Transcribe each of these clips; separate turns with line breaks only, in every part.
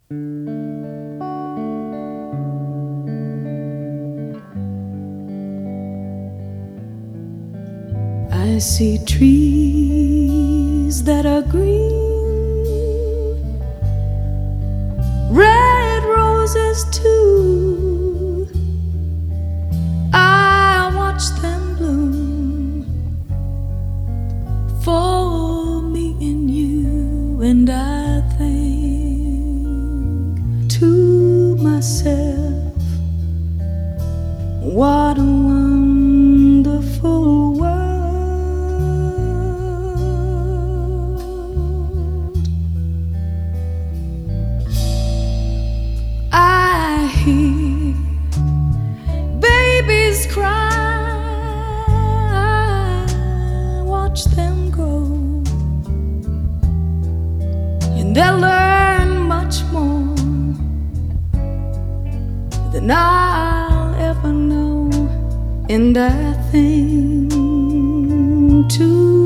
I see trees that are green, red roses too. I watch them bloom for me and you, and I think to myself, what a wonderful world. I hear babies cry, I watch them grow, and they'll learn much more than I'll ever know. And I think to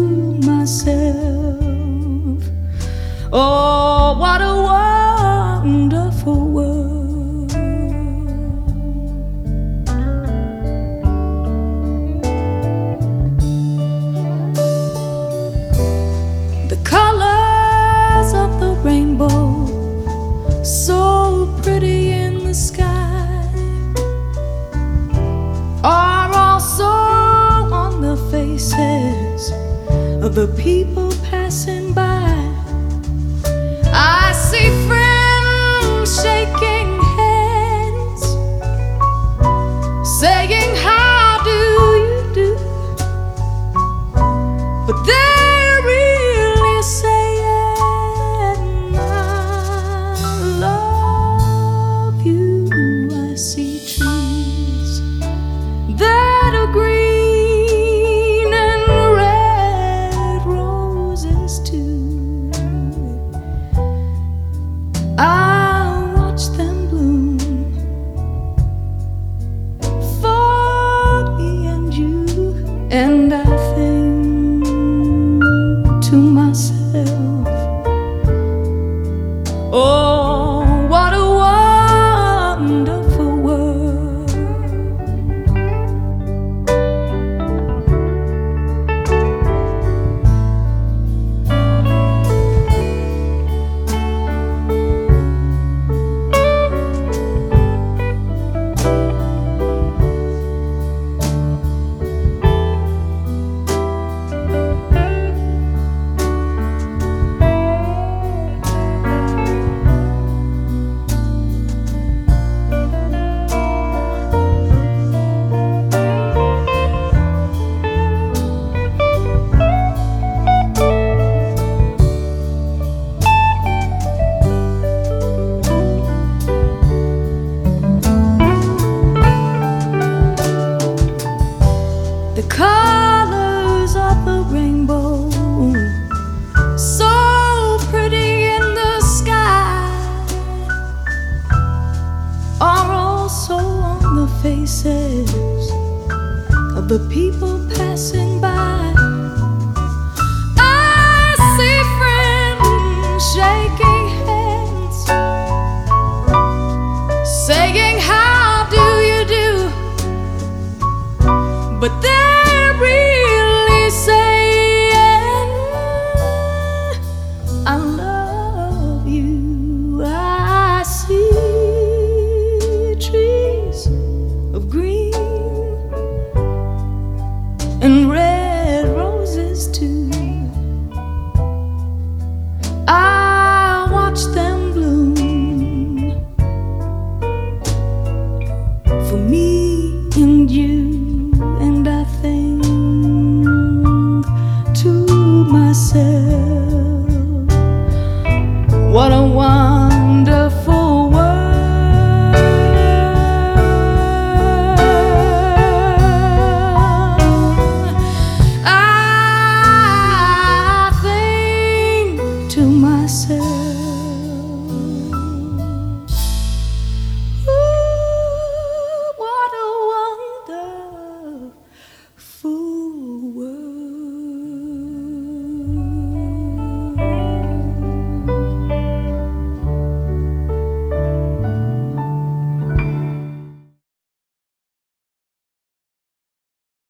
myself, oh, what a wonderful world. The colors of the rainbow, so pretty in the sky, are also on the faces of the people passing by. I see friends shaking hands, saying, how do you do? But they're really saying, I love you. I see trees that are green and red roses too. I'll watch them bloom for me and you, and I think to myself, oh, what a wonderful world. The colors of the rainbow, so pretty in the sky, are also on the faces of the people passing by. I see friends shaking hands, saying, how do you do? But